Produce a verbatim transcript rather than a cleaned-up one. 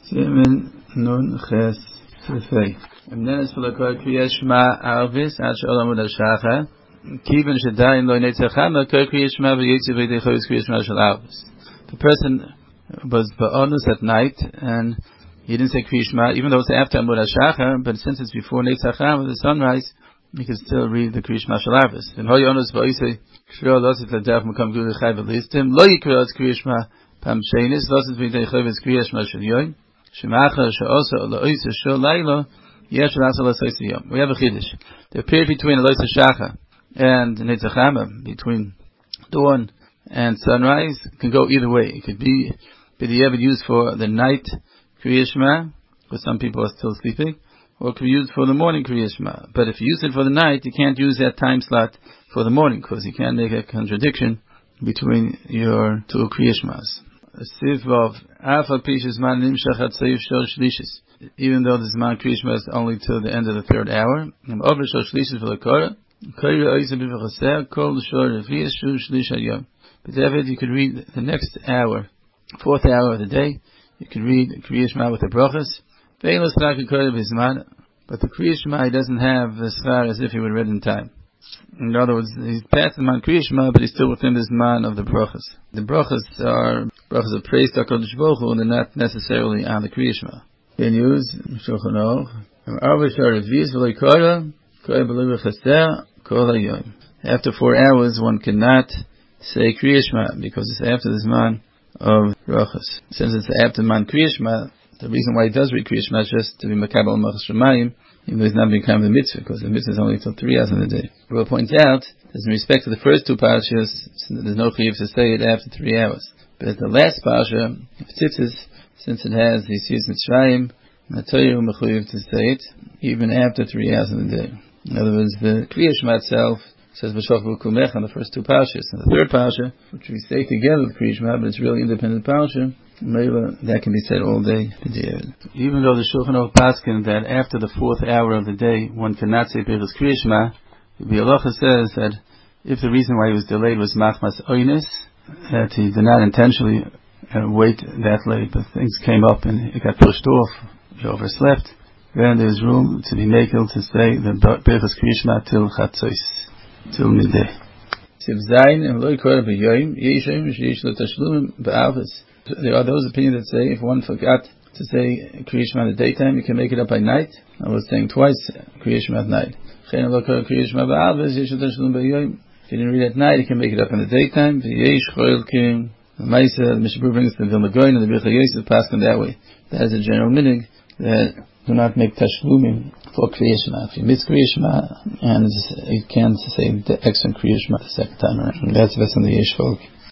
Simen Nun Ches Sifei. And then it's for the Kriya Shema Arvis Ad Shalom Ud Shacha. Kiven Shedayin Lo Netzachama Kriya Shema V'Yitziv V'Yitziv Kriya Shema Shel Arvis. The person was ba'onus at night and he didn't say Kriya Shema, even though it's after Amud HaShachar, but since it's before Netzacham with the sunrise, you can still read the Kriya Shema Shel Arvis. And Hoy Onus V'Oisei Shreol Losit L'Derech Mekam Gul Chai V'Listim Lo Yikra Kriya Shema Pam Shenis Losit V'Yitziv Kriya Shema Shel Yoim. We have a chiddush. The period between Elois Shacha and Netzachama, between dawn and sunrise, can go either way. It could be b'diavad used for the night Kriya Shema, because some people are still sleeping, or it could be used for the morning Kriya Shema. But if you use it for the night, you can't use that time slot for the morning, because you can't make a contradiction between your two Kriya Shmas. Siv of Afal Pishas Man Nimshach at Seif Shor Shlishis. Even though this man Kriya Shema is only till the end of the third hour. And over Shor Shlishis for the Korah. Korah Oisa B'Vachaser Kol Shor Revias Shor Shlish Hayom. But David, you could read the next hour, fourth hour of the day. You could read Kriya Shema with the brachas. Ve'elos Chak Korah B'Zman. But the Kriya Shema, he doesn't have the schar as if he would read in time. In other words, he's past the man Kriya Shema, but he's still within this man of the brachas. The brachas are brachas of praise to HaKadosh Baruch Hu, and they're not necessarily on the Kriya Shema. Can use Shulchan Aruch. After four hours, one cannot say Kriya Shema because it's after this man of brachas. Since it's after man Kriya Shema, the reason why he does read Kriya Shema is just to be Makabel Malchus Shemayim, even though he's not becoming the mitzvah, because the mitzvah is only until three hours in the day. We'll point out that in respect to the first two parashas, there's no chiyuv to say it after three hours. But the last parasha, Tzitzis, since it has the Yetzias Mitzrayim, the Torah mechuyev to say it even after three hours in the day. In other words, the Kriya Shema itself says V'shach V'kumech on the first two parashas. And the third parasha, which we say together with Kriya Shema, but it's really independent parasha, that can be said all day. Even though the Shulchan Aruch paskin that after the fourth hour of the day one cannot say Birchas Kriya Shema, the halacha says that if the reason why he was delayed was machmas oines, that he did not intentionally uh, wait that late, but things came up and it got pushed off, he overslept, then there's room to be makel to say the Birchas Kriya Shema till chatzos, till midday. Siv zayin and lo yikra b'yoyim yishim sheyish lo tashlum ba'avos. There are those opinions that say if one forgot to say Kriya Shema in the daytime, you can make it up by night. I was saying twice Kriya Shema at night. If you didn't read at night, you can make it up in the daytime. The Mishabur brings the Vilna Gaon and the Birchei Yosef pass them that way. That is a general minig that do not make tashlumim for Kriya Shema. If you miss Kriya Shema, and you can't say the extra Kriya Shema the second time around. That's what's in the Yesh folk.